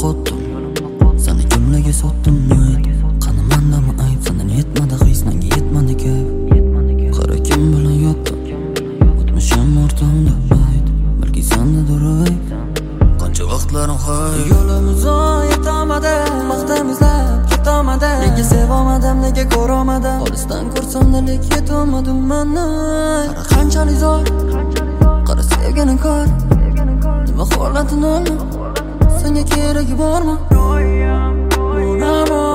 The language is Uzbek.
qotdim, seni jumlaga sotdim umid. Qani mandami ayb, sendan yetmadi his, menga yetmadi kayf. Qara kim bilan yotdim, o'tmishim ortimda bayt, balki sendadir ayb. Qancha vaqtlarim hay, yo'limiz yetolmadi, maqtam izlab ketolmadim. Nega sevolmadim, nega ko'rolmadim, olisdan ko'rsam-da lek yetolmadim meni. Qara qanchalik zo'r, qara sevganing kor, nima holatin olma, senga keragi bormi?